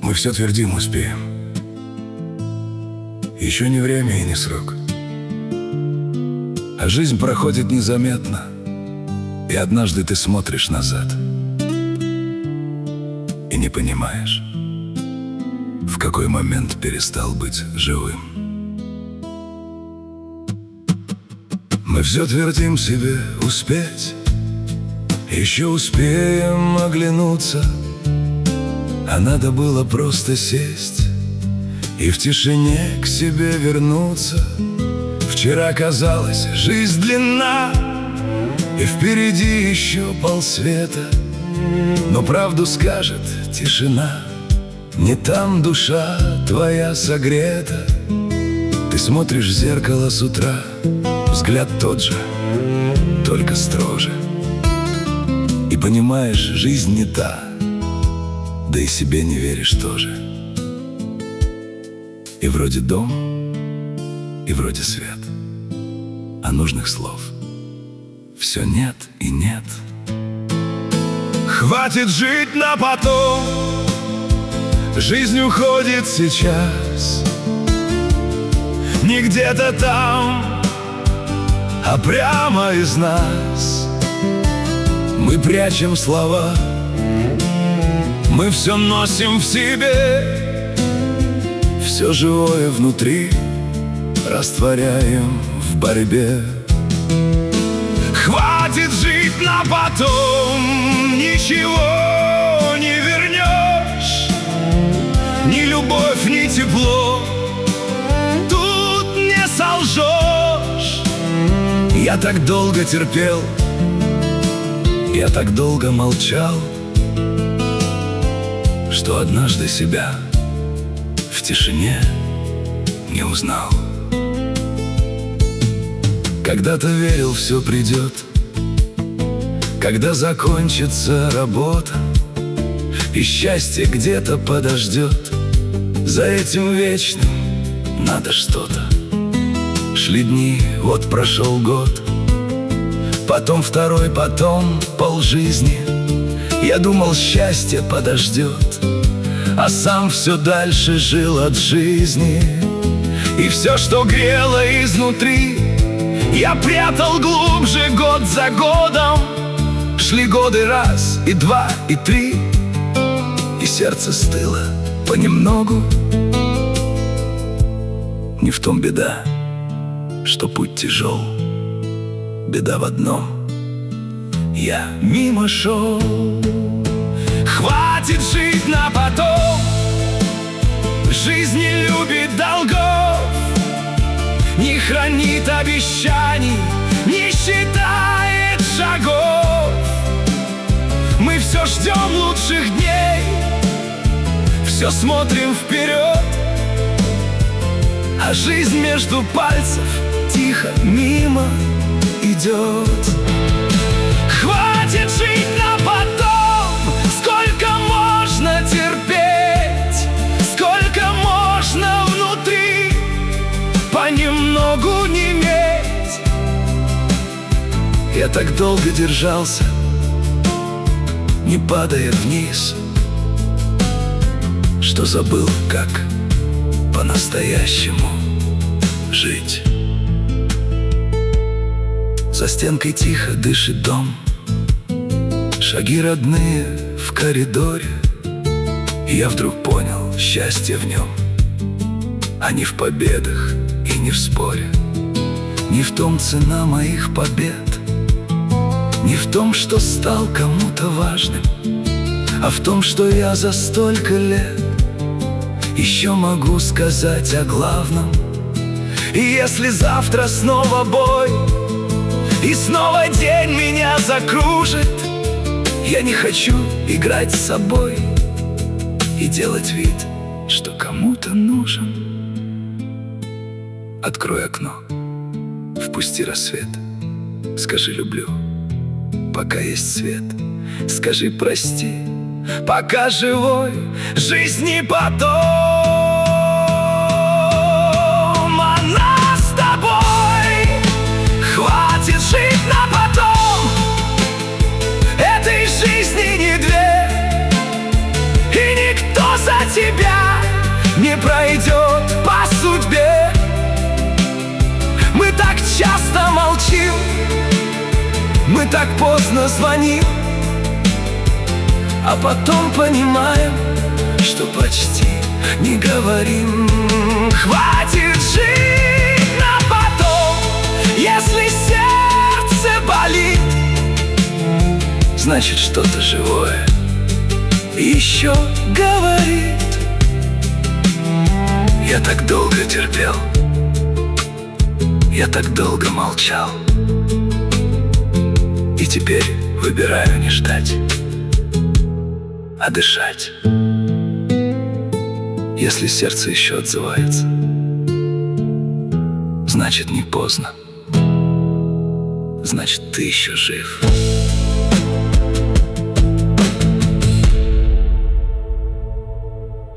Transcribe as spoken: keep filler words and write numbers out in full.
Мы все твердим, успеем. Еще не время и не срок. А жизнь проходит незаметно, и однажды ты смотришь назад и не понимаешь, в какой момент перестал быть живым. Мы все твердим себе успеть, еще успеем оглянуться, а надо было просто сесть и в тишине к себе вернуться. Вчера казалось, жизнь длинна, и впереди еще полсвета, но правду скажет тишина. Не там душа твоя согрета. Ты смотришь в зеркало с утра, взгляд тот же, только строже, и понимаешь, жизнь не та, да и себе не веришь тоже. И вроде дом, и вроде свет, а нужных слов все нет и нет. Хватит жить на потом, жизнь уходит сейчас. Не где-то там, а прямо из нас. Мы прячем слова, мы все носим в себе, все живое внутри растворяем в борьбе. Хватит жить на потом, ничего не вернешь, ни любовь, ни тепло тут не солжешь. Я так долго терпел, я так долго молчал, что однажды себя в тишине не узнал. Когда-то верил, все придет, когда закончится работа, и счастье где-то подождет. За этим вечным надо что-то. Шли дни, вот прошел год, потом второй, потом полжизни. Я думал, счастье подождет, а сам все дальше жил от жизни. И все, что грело изнутри, я прятал глубже год за годом. Шли годы раз, и два, и три, и сердце стыло понемногу. Не в том беда, что путь тяжел, беда в одном — я мимо шел. Хватит жить на потом, жизнь не любит долгов, не хранит обещаний, не считает шагов. Мы все ждем лучших дней, все смотрим вперед, а жизнь между пальцев тихо мимо идет. Хватит жить на потом, сколько можно терпеть, сколько можно внутри понемногу неметь. Я так долго держался, не падая вниз, что забыл, как по-настоящему жить. За стенкой тихо дышит дом, шаги родные в коридоре. И я вдруг понял, счастье в нем, а не в победах и не в споре. Не в том цена моих побед, не в том, что стал кому-то важным, а в том, что я за столько лет еще могу сказать о главном. И если завтра снова бой, и снова день меня закружит, я не хочу играть с собой и делать вид, что кому-то нужен. Открой окно, впусти рассвет, скажи «люблю», пока есть свет. Скажи «прости», пока живой, жизни потом. Она с тобой, хватит жить на потом. Этой жизни не две, и никто за тебя так поздно звоним, а потом понимаем, что почти не говорим. Хватит жить на потом, если сердце болит, значит, что-то живое еще говорит. Я так долго терпел, я так долго молчал, и теперь выбираю не ждать, а дышать. Если сердце еще отзывается, значит, не поздно, значит, ты еще жив.